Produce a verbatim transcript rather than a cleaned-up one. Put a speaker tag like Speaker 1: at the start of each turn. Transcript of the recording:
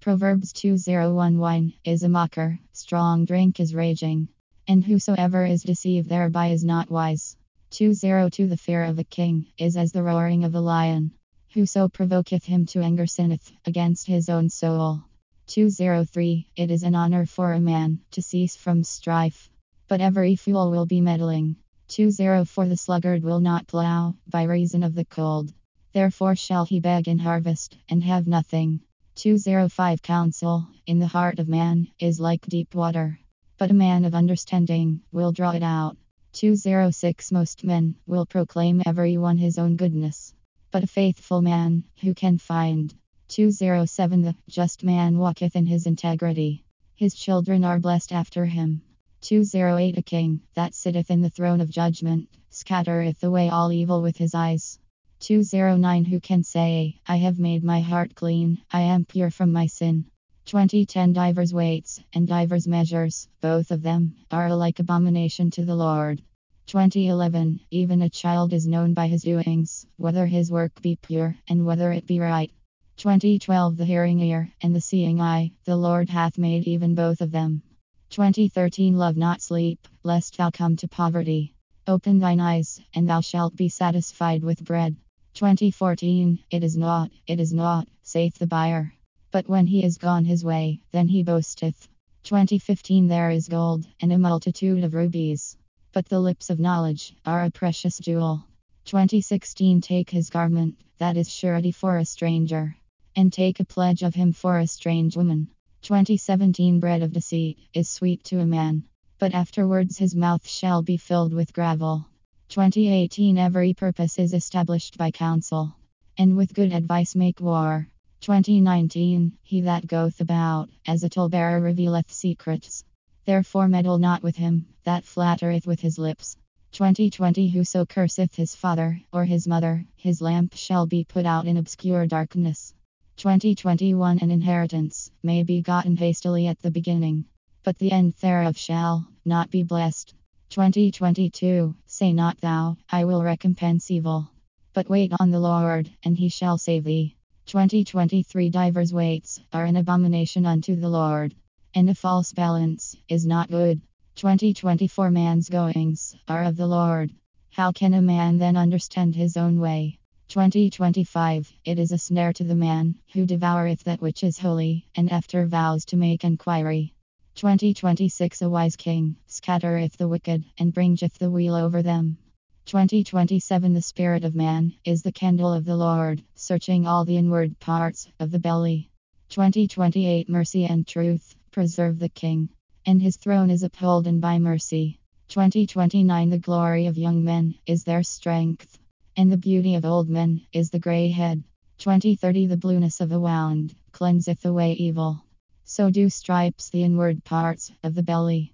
Speaker 1: Proverbs two oh one Wine is a mocker, strong drink is raging, and whosoever is deceived thereby is not wise. two oh two The fear of a king is as the roaring of a lion. Whoso provoketh him to anger sinneth against his own soul. two oh three It is an honor for a man to cease from strife, but every fool will be meddling. two oh four The sluggard will not plow by reason of the cold, therefore shall he beg in harvest and have nothing. two oh five Counsel in the heart of man is like deep water, but a man of understanding will draw it out. two oh six Most men will proclaim every one his own goodness, but a faithful man who can find? two oh seven The just man walketh in his integrity, his children are blessed after him. two oh eight A king that sitteth in the throne of judgment scattereth away all evil with his eyes. two oh nine Who can say, I have made my heart clean, I am pure from my sin? twenty ten Divers weights and divers measures, both of them are alike abomination to the Lord. twenty eleven Even a child is known by his doings, whether his work be pure, and whether it be right. twenty twelve The hearing ear and the seeing eye, the Lord hath made even both of them. twenty thirteen Love not sleep, lest thou come to poverty. Open thine eyes, and thou shalt be satisfied with bread. twenty fourteen It is naught, it is naught, saith the buyer, but when he is gone his way, then he boasteth. twenty fifteen There is gold and a multitude of rubies, but the lips of knowledge are a precious jewel. twenty sixteen Take his garment, that is surety for a stranger, and take a pledge of him for a strange woman. twenty seventeen Bread of deceit is sweet to a man, but afterwards his mouth shall be filled with gravel. twenty eighteen Every purpose is established by counsel, and with good advice make war. twenty nineteen He that goeth about as a talebearer revealeth secrets, therefore meddle not with him that flattereth with his lips. twenty twenty Whoso curseth his father or his mother, his lamp shall be put out in obscure darkness. twenty twenty-one An inheritance may be gotten hastily at the beginning, but the end thereof shall not be blessed. twenty twenty-two Say not thou, I will recompense evil, but wait on the Lord, and he shall save thee. twenty twenty-three Divers weights are an abomination unto the Lord, and a false balance is not good. twenty twenty-four Man's goings are of the Lord, how can a man then understand his own way? twenty twenty-five It is a snare to the man who devoureth that which is holy, and after vows to make enquiry. twenty twenty-six A wise king scattereth the wicked, and bringeth the wheel over them. twenty twenty-seven The spirit of man is the candle of the Lord, searching all the inward parts of the belly. twenty twenty-eight Mercy and truth preserve the king, and his throne is upholden by mercy. twenty twenty-nine The glory of young men is their strength, and the beauty of old men is the grey head. twenty thirty The blueness of a wound cleanseth away evil, so do stripes the inward parts of the belly.